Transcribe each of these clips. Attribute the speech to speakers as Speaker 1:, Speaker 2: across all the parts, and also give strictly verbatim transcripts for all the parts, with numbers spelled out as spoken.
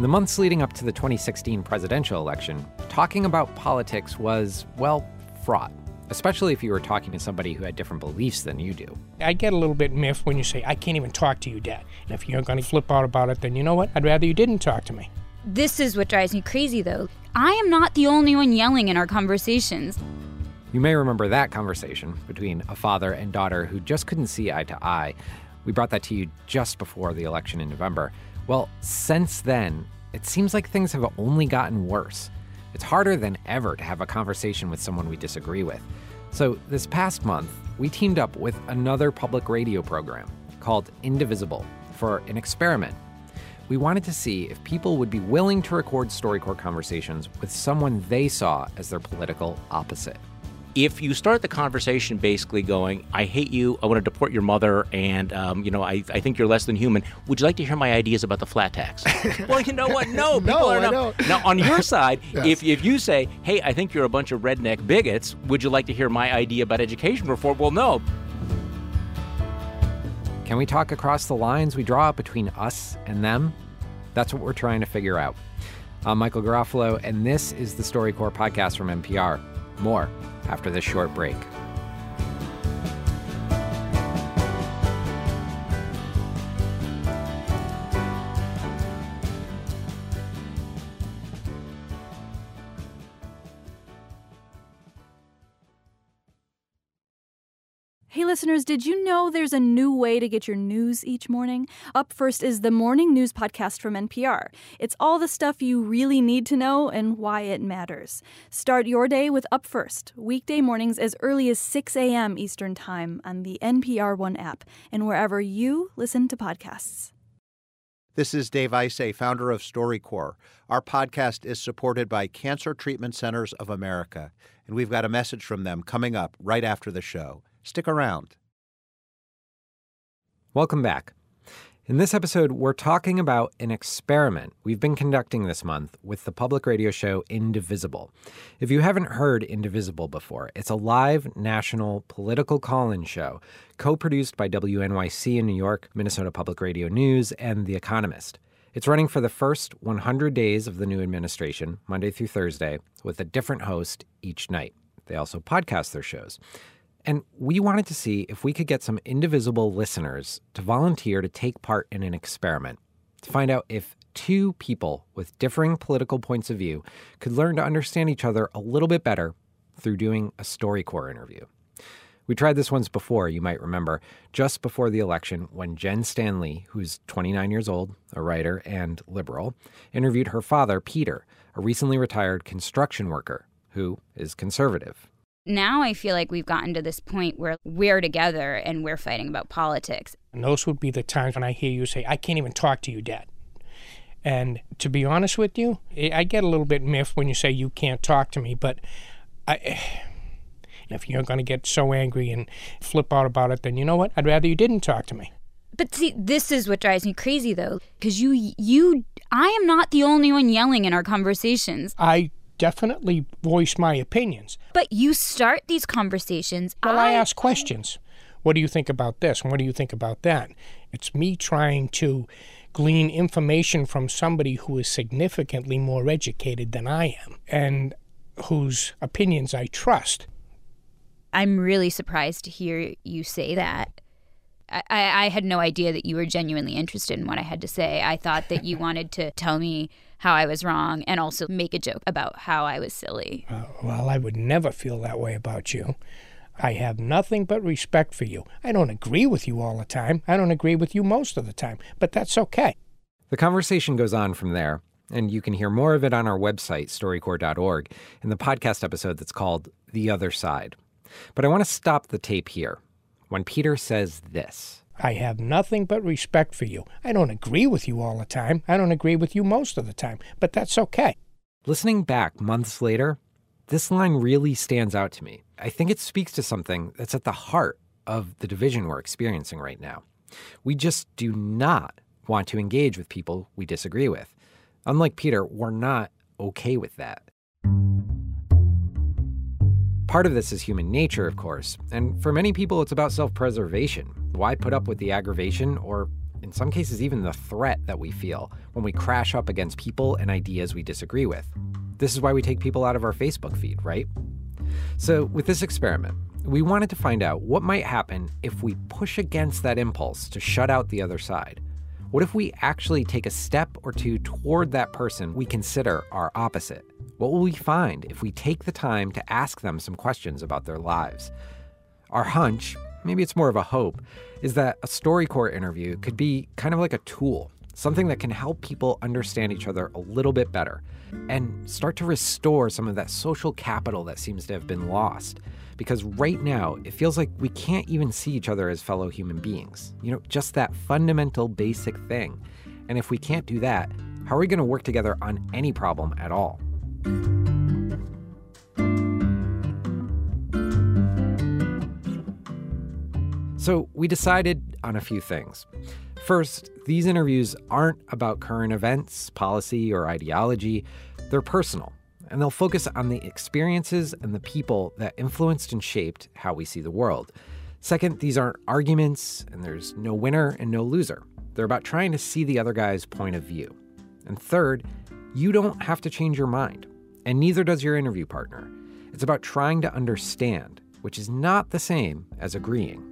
Speaker 1: In the months leading up to the twenty sixteen presidential election, talking about politics was, well, fraught, especially if you were talking to somebody who had different beliefs than you do.
Speaker 2: I get a little bit miffed when you say, I can't even talk to you, Dad. And if you're going to flip out about it, then you know what? I'd rather you didn't talk to me.
Speaker 3: This is what drives me crazy, though. I am not the only one yelling in our conversations.
Speaker 1: You may remember that conversation between a father and daughter who just couldn't see eye to eye. We brought that to you just before the election in November. Well, since then, it seems like things have only gotten worse. It's harder than ever to have a conversation with someone we disagree with. So this past month, we teamed up with another public radio program called Indivisible for an experiment. We wanted to see if people would be willing to record StoryCorps conversations with someone they saw as their political opposite.
Speaker 4: If you start the conversation basically going, I hate you, I want to deport your mother, and, um, you know, I, I think you're less than human, would you like to hear my ideas about the flat tax? Well, you know what? No, people
Speaker 5: no,
Speaker 4: are
Speaker 5: I
Speaker 4: not.
Speaker 5: don't.
Speaker 4: Now, on your side,
Speaker 5: Yes.
Speaker 4: if, if you say, hey, I think you're a bunch of redneck bigots, would you like to hear my idea about education reform? Well, no.
Speaker 1: Can we talk across the lines we draw between us and them? That's what we're trying to figure out. I'm Michael Garofalo, and this is the StoryCorps podcast from N P R. More after this short break.
Speaker 6: Hey listeners, did you know there's a new way to get your news each morning? Up First is the morning news podcast from N P R. It's all the stuff you really need to know and why it matters. Start your day with Up First, weekday mornings as early as six a.m. Eastern Time on the N P R One app and wherever you listen to podcasts.
Speaker 5: This is Dave Isay, founder of StoryCorps. Our podcast is supported by Cancer Treatment Centers of America, and we've got a message from them coming up right after the show. Stick around.
Speaker 1: Welcome back. In this episode, we're talking about an experiment we've been conducting this month with the public radio show Indivisible. If you haven't heard Indivisible before, it's a live national political call-in show co-produced by W N Y C in New York, Minnesota Public Radio News, and The Economist. It's running for the first one hundred days of the new administration, Monday through Thursday, with a different host each night. They also podcast their shows. And we wanted to see if we could get some Indivisible listeners to volunteer to take part in an experiment, to find out if two people with differing political points of view could learn to understand each other a little bit better through doing a StoryCorps interview. We tried this once before, you might remember, just before the election when Jen Stanley, who's twenty-nine years old, a writer and liberal, interviewed her father, Peter, a recently retired construction worker who is conservative.
Speaker 3: Now I feel like we've gotten to this point where we're together and we're fighting about politics.
Speaker 2: And those would be the times when I hear you say, I can't even talk to you, Dad. And to be honest with you, I get a little bit miffed when you say you can't talk to me, but I, if you're going to get so angry and flip out about it, then you know what? I'd rather you didn't talk to me.
Speaker 3: But see, this is what drives me crazy, though, because you, you, I am not the only one yelling in our conversations.
Speaker 2: I definitely voice my opinions.
Speaker 3: But you start these conversations.
Speaker 2: Well, I, I ask questions. What do you think about this? And what do you think about that? It's me trying to glean information from somebody who is significantly more educated than I am and whose opinions I trust.
Speaker 3: I'm really surprised to hear you say that. I, I had no idea that you were genuinely interested in what I had to say. I thought that you wanted to tell me how I was wrong and also make a joke about how I was silly.
Speaker 2: Uh, well, I would never feel that way about you. I have nothing but respect for you. I don't agree with you all the time. I don't agree with you most of the time, but that's okay.
Speaker 1: The conversation goes on from there, and you can hear more of it on our website, storycorps dot org, in the podcast episode that's called The Other Side. But I want to stop the tape here when Peter says this.
Speaker 2: I have nothing but respect for you. I don't agree with you all the time. I don't agree with you most of the time, but that's okay.
Speaker 1: Listening back months later, this line really stands out to me. I think it speaks to something that's at the heart of the division we're experiencing right now. We just do not want to engage with people we disagree with. Unlike Peter, we're not okay with that. Part of this is human nature, of course, and for many people it's about self-preservation. Why put up with the aggravation or in some cases even the threat that we feel when we crash up against people and ideas we disagree with. This is why we take people out of our Facebook feed, right? So with this experiment, we wanted to find out what might happen if we push against that impulse to shut out the other side. What if we actually take a step or two toward that person we consider our opposite? What will we find if we take the time to ask them some questions about their lives? Our hunch, maybe it's more of a hope, is that a StoryCorps interview could be kind of like a tool, something that can help people understand each other a little bit better and start to restore some of that social capital that seems to have been lost. Because right now, it feels like we can't even see each other as fellow human beings. You know, just that fundamental basic thing. And if we can't do that, how are we going to work together on any problem at all? So we decided on a few things. First, these interviews aren't about current events, policy, or ideology. They're personal, and they'll focus on the experiences and the people that influenced and shaped how we see the world. Second, these aren't arguments, and there's no winner and no loser. They're about trying to see the other guy's point of view. And third, you don't have to change your mind, and neither does your interview partner. It's about trying to understand, which is not the same as agreeing.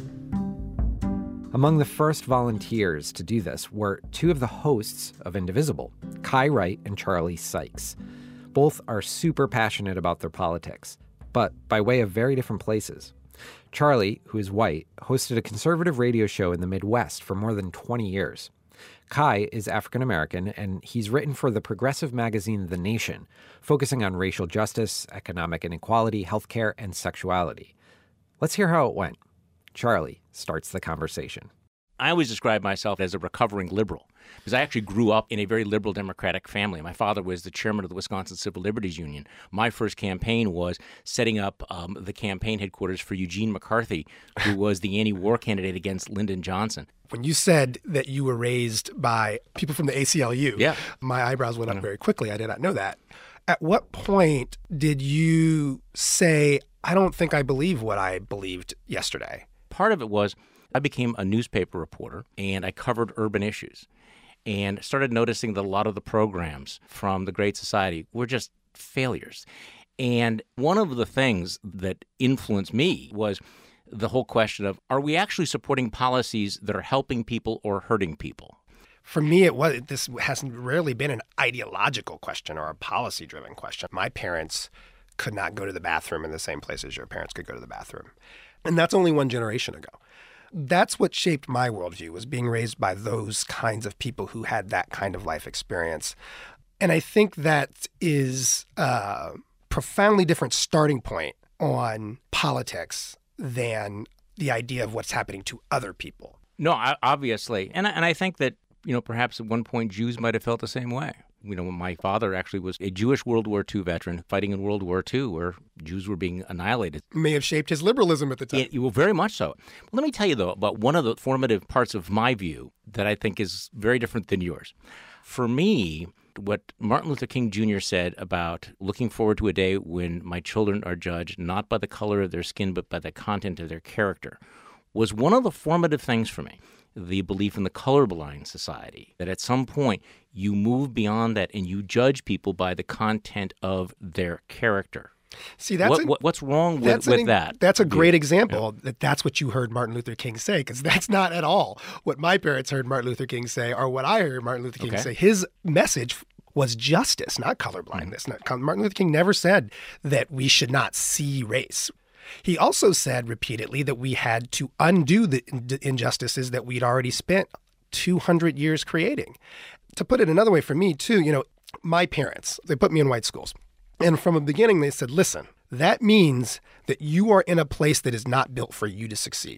Speaker 1: Among the first volunteers to do this were two of the hosts of Indivisible, Kai Wright and Charlie Sykes. Both are super passionate about their politics, but by way of very different places. Charlie, who is white, hosted a conservative radio show in the Midwest for more than twenty years. Kai is African-American, and he's written for the progressive magazine The Nation, focusing on racial justice, economic inequality, healthcare, and sexuality. Let's hear how it went. Charlie starts the conversation.
Speaker 4: I always describe myself as a recovering liberal because I actually grew up in a very liberal Democratic family. My father was the chairman of the Wisconsin Civil Liberties Union. My first campaign was setting up um, the campaign headquarters for Eugene McCarthy, who was the anti-war candidate against Lyndon Johnson.
Speaker 7: When you said that you were raised by people from the A C L U,
Speaker 4: yeah.
Speaker 7: my eyebrows went up very quickly. I did not know that. At what point did you say, I don't think I believe what I believed yesterday?
Speaker 4: Part of it was I became a newspaper reporter, and I covered urban issues and started noticing that a lot of the programs from the Great Society were just failures. And one of the things that influenced me was the whole question of, are we actually supporting policies that are helping people or hurting people?
Speaker 7: For me, it was this hasn't rarely been an ideological question or a policy-driven question. My parents could not go to the bathroom in the same place as your parents could go to the bathroom. And that's only one generation ago. That's what shaped my worldview, was being raised by those kinds of people who had that kind of life experience. And I think that is a profoundly different starting point on politics than the idea of what's happening to other people.
Speaker 4: No, obviously. And I, and I think that, you know, perhaps at one point Jews might have felt the same way. You know, my father actually was a Jewish World War Two veteran fighting in World War Two where Jews were being annihilated.
Speaker 7: May have shaped his liberalism at the time.
Speaker 4: It, well, very much so. Let me tell you, though, about one of the formative parts of my view that I think is very different than yours. For me, what Martin Luther King Junior said about looking forward to a day when my children are judged not by the color of their skin but by the content of their character was one of the formative things for me. The belief in the colorblind society, that at some point you move beyond that and you judge people by the content of their character.
Speaker 7: See, that's
Speaker 4: what,
Speaker 7: a,
Speaker 4: what, what's wrong with,
Speaker 7: an,
Speaker 4: with that?
Speaker 7: That's a great
Speaker 4: view.
Speaker 7: example
Speaker 4: Yeah.
Speaker 7: that that's what you heard Martin Luther King say, because that's not at all what my parents heard Martin Luther King say or what I heard Martin Luther King
Speaker 4: Okay.
Speaker 7: say. His message was justice, not colorblindness. Mm-hmm. Martin Luther King never said that we should not see race. He also said repeatedly that we had to undo the injustices that we'd already spent two hundred years creating. To put it another way for me, too, you know, my parents, they put me in white schools. And from the beginning, they said, listen, that means that you are in a place that is not built for you to succeed.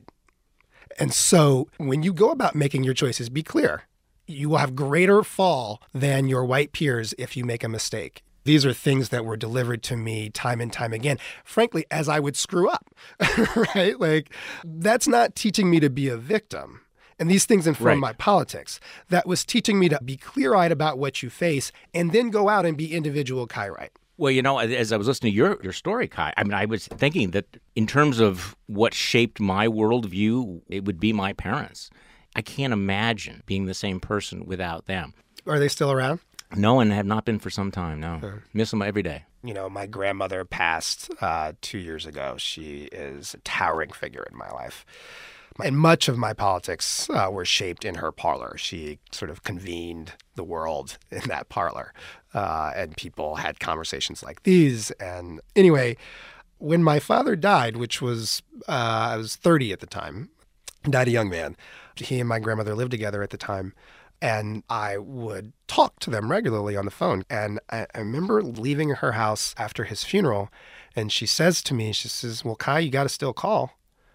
Speaker 7: And so when you go about making your choices, be clear. You will have greater fall than your white peers if you make a mistake. These are things that were delivered to me time and time again, frankly, as I would screw up, right? Like, that's not teaching me to be a victim. And these things inform
Speaker 4: Right.
Speaker 7: my politics. That was teaching me to be clear-eyed about what you face and then go out and be individual Kai Wright.
Speaker 4: Well, you know, as I was listening to your, your story, Kai, I mean, I was thinking that in terms of what shaped my worldview, it would be my parents. I can't imagine being the same person without them.
Speaker 7: Are they still around?
Speaker 4: No, and have not been for some time, no. Huh. Miss them every day.
Speaker 7: You know, my grandmother passed uh, two years ago. She is a towering figure in my life. And much of my politics uh, were shaped in her parlor. She sort of convened the world in that parlor. Uh, and people had conversations like these. And anyway, when my father died, which was, uh, I was thirty at the time, died a young man. He and my grandmother lived together at the time. And I would talk to them regularly on the phone. And I, I remember leaving her house after his funeral. And she says to me, she says, well, Kai, you got to still call.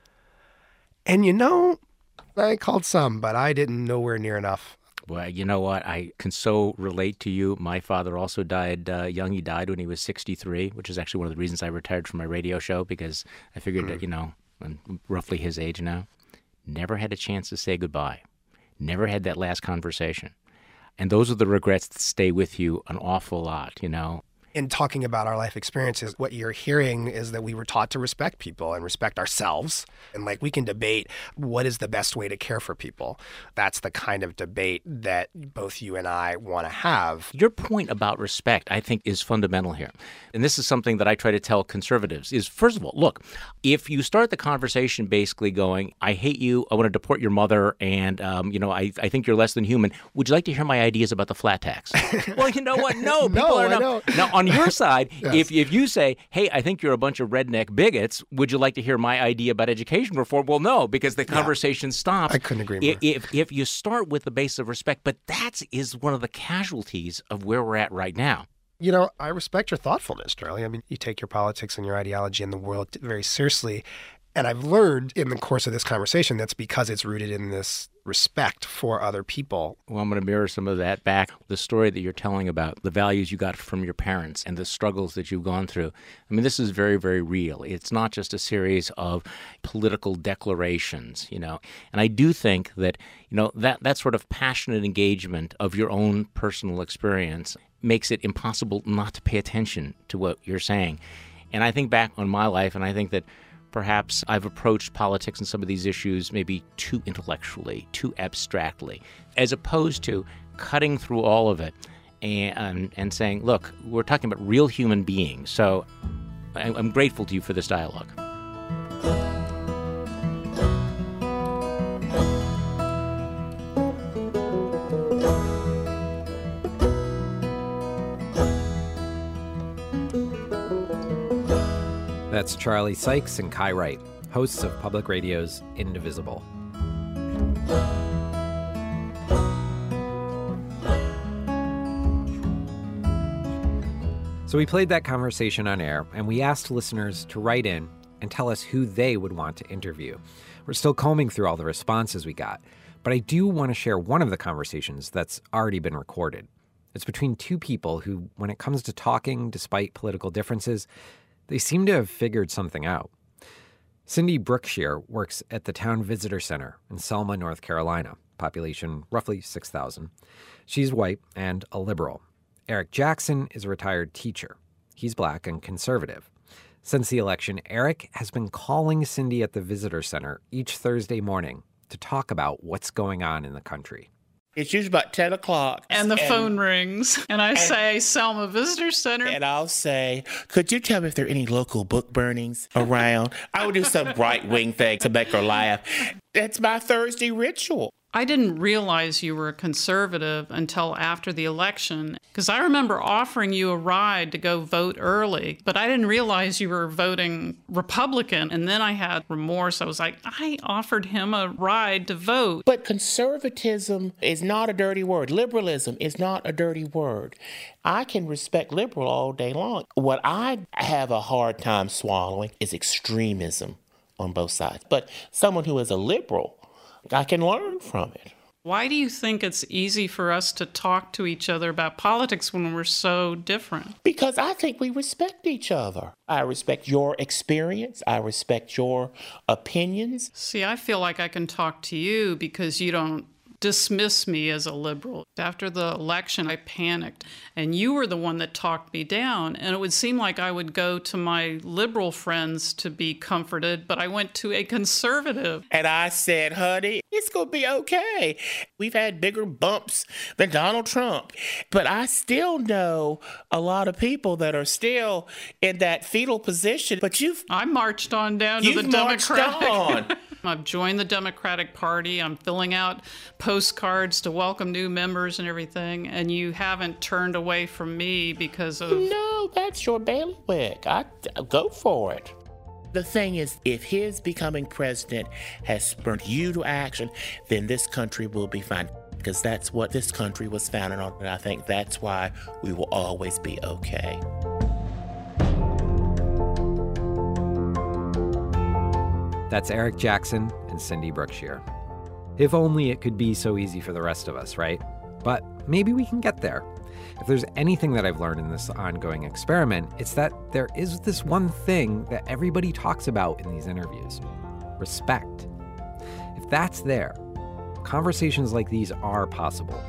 Speaker 7: And you know, I called some, but I didn't nowhere near enough.
Speaker 4: Well, you know what? I can so relate to you. My father also died uh, young. He died when he was sixty-three, which is actually one of the reasons I retired from my radio show, because I figured mm. that, you know, I'm roughly his age now. Never had a chance to say goodbye. Never had that last conversation. And those are the regrets that stay with you an awful lot, you know.
Speaker 7: In talking about our life experiences, what you're hearing is that we were taught to respect people and respect ourselves. And like we can debate what is the best way to care for people. That's the kind of debate that both you and I want to have.
Speaker 4: Your point about respect, I think, is fundamental here. And this is something that I try to tell conservatives is, first of all, look, if you start the conversation basically going, I hate you, I want to deport your mother, and, um, you know, I, I think you're less than human. Would you like to hear my ideas about the flat tax? Well, you know what? No, people
Speaker 7: no,
Speaker 4: are
Speaker 7: I
Speaker 4: not.
Speaker 7: Don't.
Speaker 4: Now, on your side,
Speaker 7: yes.
Speaker 4: if if you say, hey, I think you're a bunch of redneck bigots, would you like to hear my idea about education reform? Well, no, because the conversation yeah. stops.
Speaker 7: I couldn't agree more.
Speaker 4: If, if you start with the base of respect, but that is one of the casualties of where we're at right now.
Speaker 7: You know, I respect your thoughtfulness, Charlie. I mean, you take your politics and your ideology and the world very seriously. And I've learned in the course of this conversation that's because it's rooted in this respect for other people.
Speaker 4: Well, I'm going to mirror some of that back. The story that you're telling about, the values you got from your parents and the struggles that you've gone through. I mean, this is very, very real. It's not just a series of political declarations, you know. And I do think that, you know, that, that sort of passionate engagement of your own personal experience makes it impossible not to pay attention to what you're saying. And I think back on my life, and I think that perhaps I've approached politics and some of these issues maybe too intellectually, too abstractly, as opposed to cutting through all of it and and saying, look, we're talking about real human beings. So I'm grateful to you for this dialogue.
Speaker 1: That's Charlie Sykes and Kai Wright, hosts of Public Radio's Indivisible. So we played that conversation on air, and we asked listeners to write in and tell us who they would want to interview. We're still combing through all the responses we got, but I do want to share one of the conversations that's already been recorded. It's between two people who, when it comes to talking despite political differences, they seem to have figured something out. Cindy Brookshire works at the Town Visitor Center in Selma, North Carolina, population roughly six thousand. She's white and a liberal. Eric Jackson is a retired teacher. He's black and conservative. Since the election, Eric has been calling Cindy at the Visitor Center each Thursday morning to talk about what's going on in the country.
Speaker 8: It's usually about ten o'clock.
Speaker 9: And the and, phone rings. And I and, say, Selma Visitor Center.
Speaker 8: And I'll say, could you tell me if there are any local book burnings around? I would do some right-wing thing to make her laugh. That's my Thursday ritual.
Speaker 9: I didn't realize you were a conservative until after the election, because I remember offering you a ride to go vote early, but I didn't realize you were voting Republican, and then I had remorse. I was like, I offered him a ride to vote.
Speaker 8: But conservatism is not a dirty word. Liberalism is not a dirty word. I can respect liberal all day long. What I have a hard time swallowing is extremism on both sides. But someone who is a liberal, I can learn from it.
Speaker 9: Why do you think it's easy for us to talk to each other about politics when we're so different?
Speaker 8: Because I think we respect each other. I respect your experience. I respect your opinions.
Speaker 9: See, I feel like I can talk to you because you don't dismiss me as a liberal. After the election, I panicked, and you were the one that talked me down. And it would seem like I would go to my liberal friends to be comforted, but I went to a conservative.
Speaker 8: And I said, honey, it's going to be okay. We've had bigger bumps than Donald Trump. But I still know a lot of people that are still in that fetal position. But you've...
Speaker 9: I marched on down to
Speaker 8: you've
Speaker 9: the
Speaker 8: marched
Speaker 9: Democratic.
Speaker 8: on.
Speaker 9: I've joined the Democratic Party. I'm filling out postcards to welcome new members and everything. And you haven't turned away from me because of...
Speaker 8: No, that's your bailiwick. I, go for it. The thing is, if his becoming president has spurred you to action, then this country will be fine. Because that's what this country was founded on. And I think that's why we will always be okay.
Speaker 1: That's Eric Jackson and Cindy Brookshire. If only it could be so easy for the rest of us, right? But maybe we can get there. If there's anything that I've learned in this ongoing experiment, it's that there is this one thing that everybody talks about in these interviews: respect. If that's there, conversations like these are possible.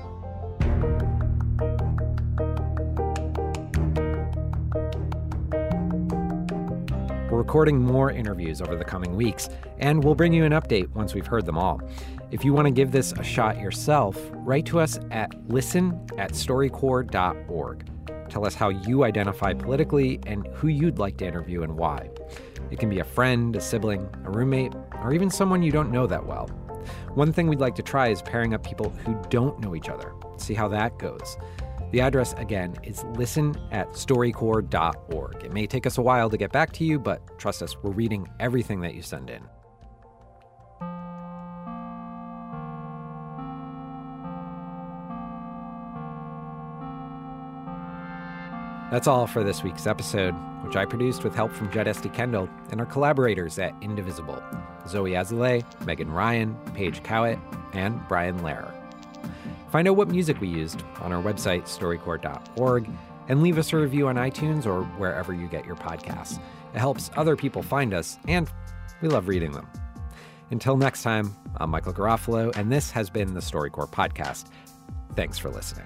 Speaker 1: We're recording more interviews over the coming weeks, and we'll bring you an update once we've heard them all. If you want to give this a shot yourself, write to us at listen at storycorps dot org. Tell us how you identify politically and who you'd like to interview and why. It can be a friend, a sibling, a roommate, or even someone you don't know that well. One thing we'd like to try is pairing up people who don't know each other. See how that goes. The address, again, is listen at storycorps dot org. It may take us a while to get back to you, but trust us, we're reading everything that you send in. That's all for this week's episode, which I produced with help from Judd Esty Kendall and our collaborators at Indivisible: Zoe Azalea, Megan Ryan, Paige Cowett, and Brian Lehrer. Find out what music we used on our website, storycorps dot org, and leave us a review on iTunes or wherever you get your podcasts. It helps other people find us, and we love reading them. Until next time, I'm Michael Garofalo, and this has been the StoryCorps Podcast. Thanks for listening.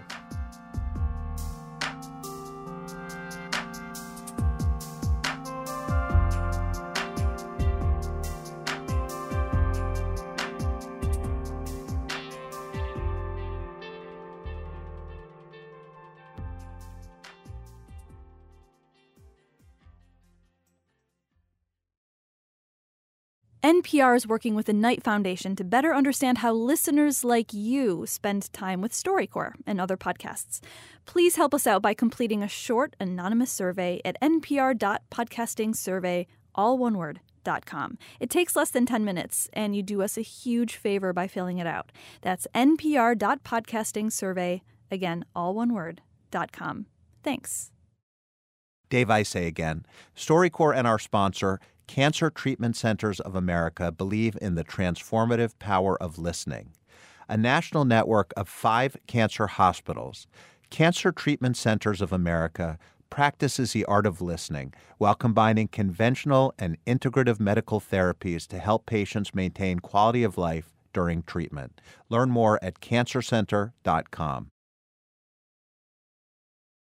Speaker 6: N P R is working with the Knight Foundation to better understand how listeners like you spend time with StoryCorps and other podcasts. Please help us out by completing a short, anonymous survey at n p r dot podcasting survey, all one word, dot com. It takes less than ten minutes, and you do us a huge favor by filling it out. That's n p r dot podcasting survey, again, all one word, dot com. Thanks.
Speaker 5: Dave Isay again. StoryCorps and our sponsor, Cancer Treatment Centers of America, believe in the transformative power of listening. A national network of five cancer hospitals, Cancer Treatment Centers of America practices the art of listening while combining conventional and integrative medical therapies to help patients maintain quality of life during treatment. Learn more at cancer center dot com.